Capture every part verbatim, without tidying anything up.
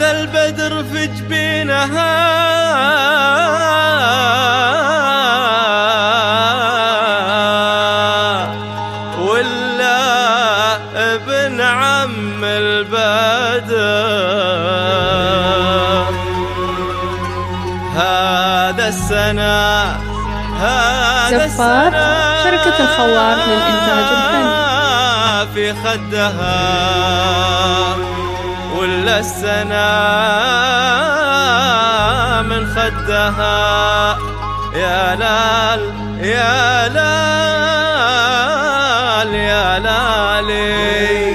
هذا البدر في جبينها ولا ابن عم البدر. هذا السنة هذا زفار شركة الخوار للإنتاج الفني في خدها ولا السنة من خدها. يا لال يا لال يا لالي.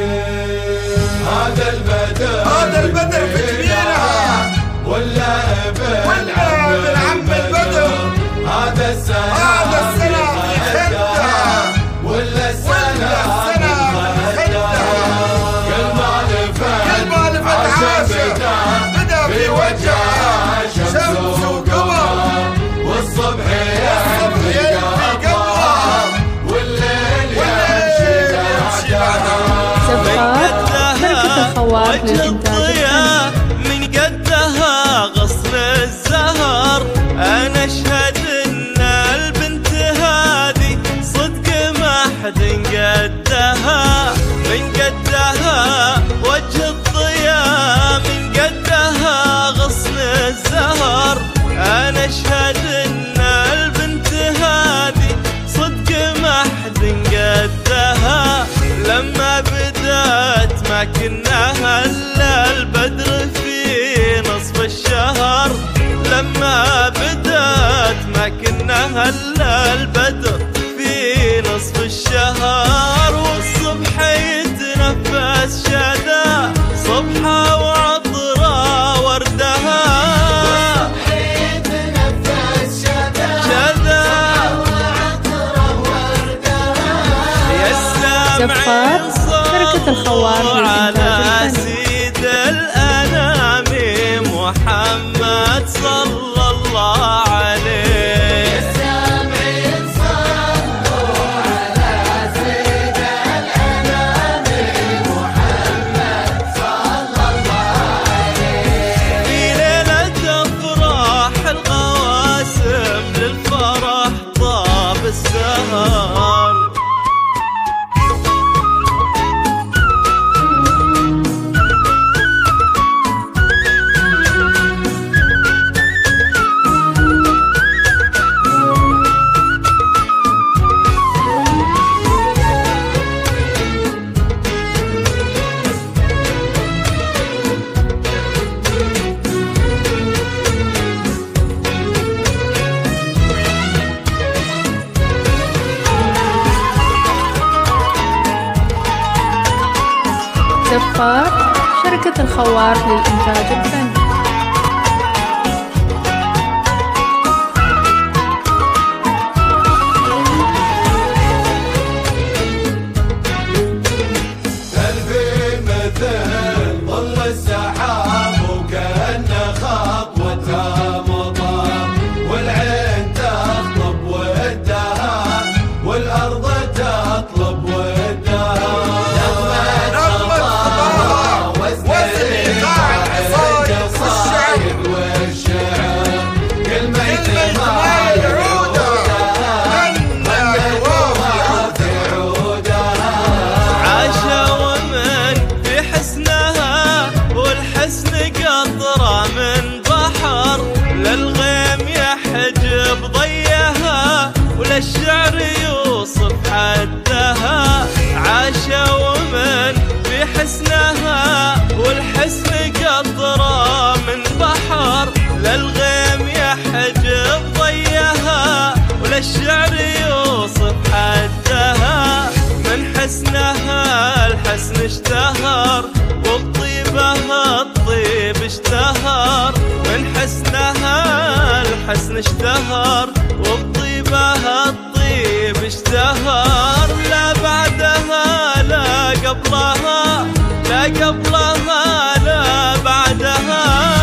هذا البدر هذا البدر في جبينها ولا ابن عم البدر. هذا السنة هذا السنة في خدها ولا السنة من خدها. كل ما لفت عاشق بدا في وجهها شمس وقمر والصبح يلفي قمرها والليل يمشي بعدها. زفار شركة الخوار للإنتاج الفني من قدها غصن الزهر. أنا أشهد إن البنت هذه صدق ما حد قدها. من قدها وجه الضياء من قدها غصن الزهر. أنا أشهد إن البنت هذه صدق ما حد قدها. لما بدأت ما كنا هلا البدر في نصف الشهر. لما بدأت ما كنا هلا البدر في نصف الشهر. والصبح يتنفس شدا صبحة وعطرة وردها. شدا زفار شركة الخوار للإنتاج على الفني سيد الأنام محمد صلى الله عليه. السامعين صلوا على سيد الأنام محمد صلى الله عليه. في ليلة أفراح القواسم للفرح طاب السهر. زفار شركة الخوار للإنتاج الفني تلفي مثل ظل السحاب وكأنه خطوتها مطر. والعين تطلب ودها والأرض تطلب ودها. نغمة خطاها وزن إيقاع العصايد والشعر. والشعر كلمة كلمة ما يعودها غنى الوافي عودها. عاشا ومن في حسنها والحسن قطرة من بحر. للغيم يحجب ضيها وللشعر يوصف حدها. عاشا ومن في حسنها والحسن قطرة من بحر. للغيم يحجب ضيها وللشعر يوصف حدها. من حسنها الحسن اشتهر وبطيبها الطيب اشتهر. من حسنها الحسن اشتهر وبطيبها الطيب اشتهر. لا بعدها لا قبلها لا قبلها لا بعدها.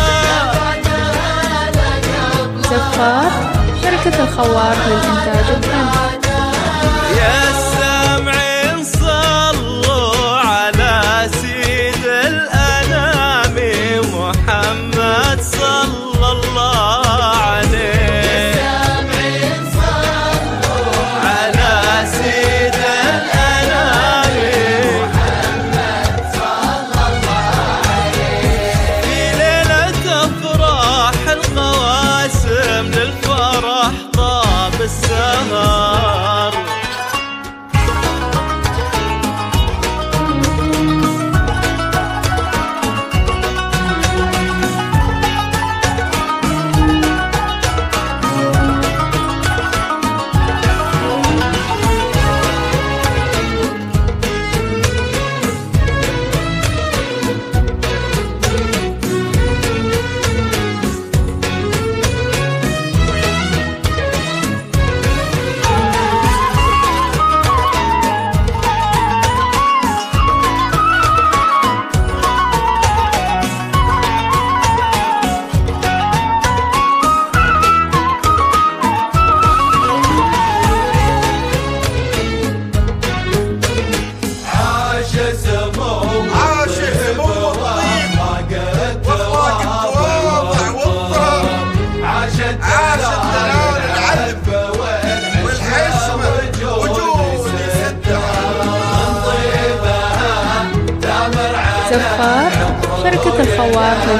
زفار شركة الخوار للإنتاج الفني يا السامعين صلوا على سيد الأنام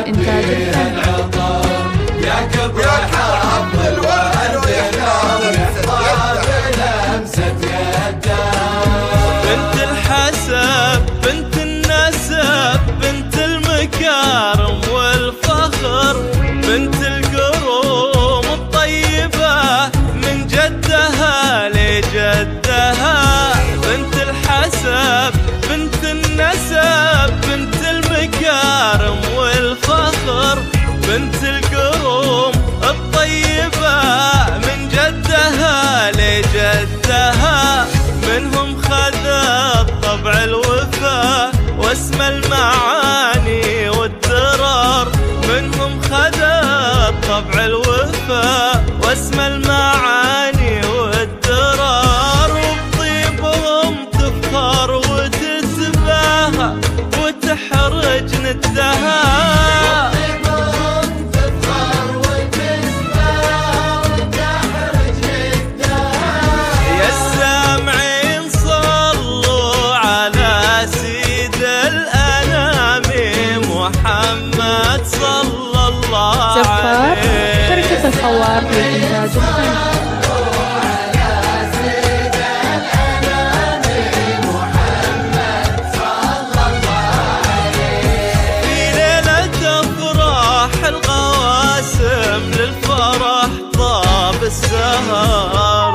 للإنتاج الفني. يا كبر حظ الورد لمسة يده. بنت الحسب بنت النسب بنت المكارم والفخر، بنت القروم الطيبة من جدها لجدها. بنت الحسب بنت النسب بنت المكارم والفخر، بنت القروم الطيبة من جدها لجدها. منهم خذت طبع الوفا واسم المعاني والدرار، منهم خذت طبع الوفا واسم المعاني والدرار. وبطيبهم تفخر وتتباهى وتحرج ندها. محمد صلى الله عليه. زفار شركة الخوار للإنتاج الفني. في ليلة أفراح القواسم للفرح طاب السهر.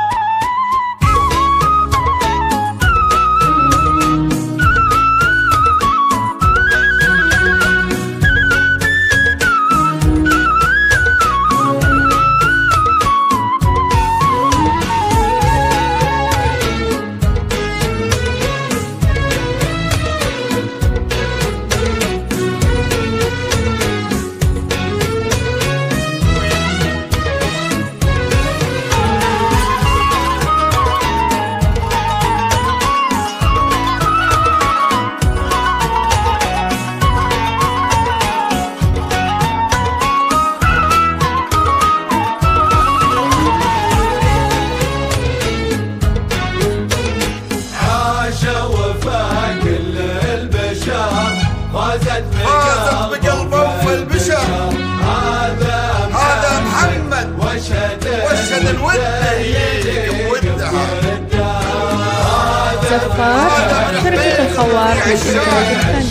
فازت بقلبه والبشر. هذا محمد وشهد الود ودها. زفار شركة الخوار للإنتاج الفني.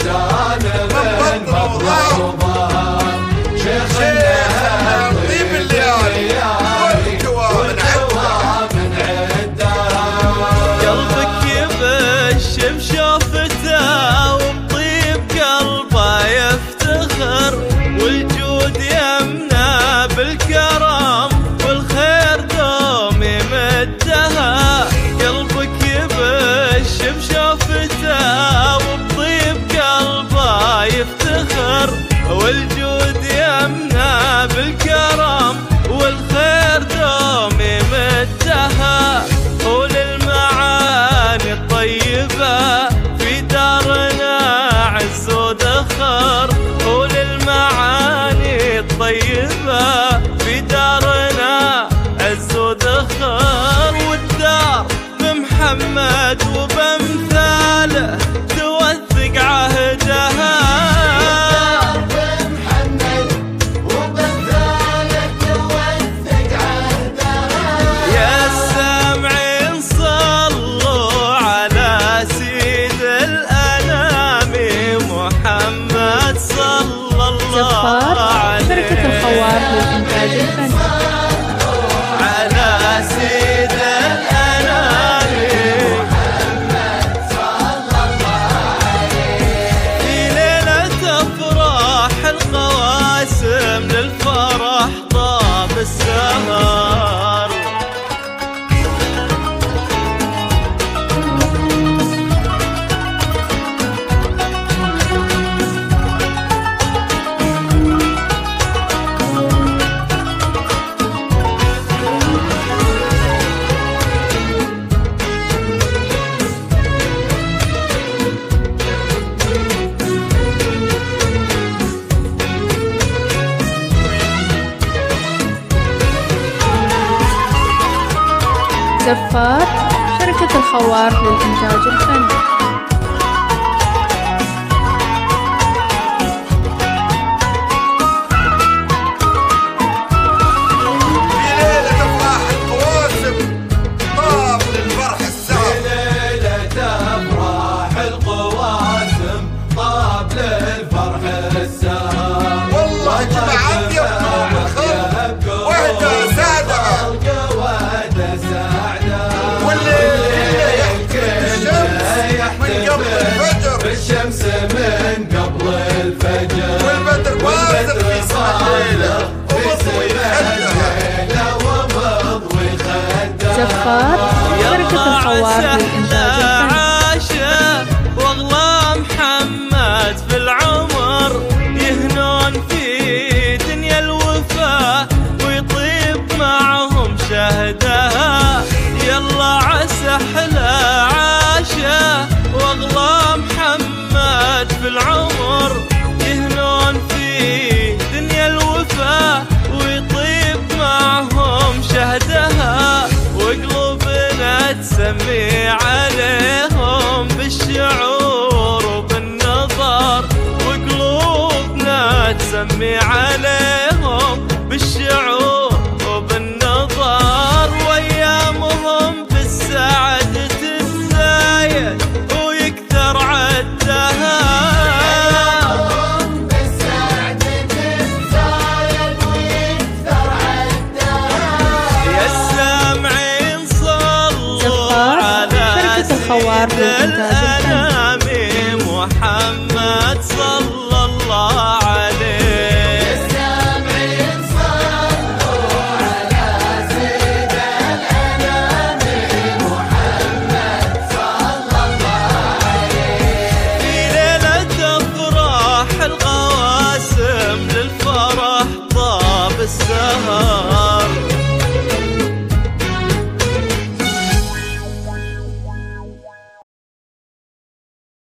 شيخ طيب الليالي والكوى من عدها. قلبك يبشم شوفته وبطيب قلبه يفتخر، والجود يمنى بالكرم والخير دوم يمدها. قلبك يبشم شوفته وبطيب قلبه يفتخر، والجود يمنى بالكرم والخير دوم يمدها. وللمعاني الطيبة في دارنا عز ودخر، وللمعاني الطيبة في دارنا عز ودخر. والدار بمحمد وبامثاله توثق عهدها. زفار شركة الخوار للإنتاج الفني. على سيد الأنام محمد صلى الله عليه. في ليلة أفراح القواسم للفرح طاب السهر. زفار شركة الخوار للإنتاج الفني. شركة الخوار للإنتاج الفني. عاشه واغلى محمد في العمر يهنون في دنيا الوفا ويطيب معهم شهدها. يلا عسى احلى عاشه واغلى محمد في العمر يهنون في دنيا الوفا ويطيب معهم شهدها. وقلوبنا تسمي عليهم بالشعور وبالنظر، وقلوبنا تسمي عليهم بالشعور وبالنظر. وايامهم بالسعادة تزايد ويكثر عدها. الخوار للإنتاج الفني. محمد صلى الله عليه. السامعين صلوا على سيد الأنام محمد صلى الله عليه. في ليلة أفراح القواسم للفرح طاب السهر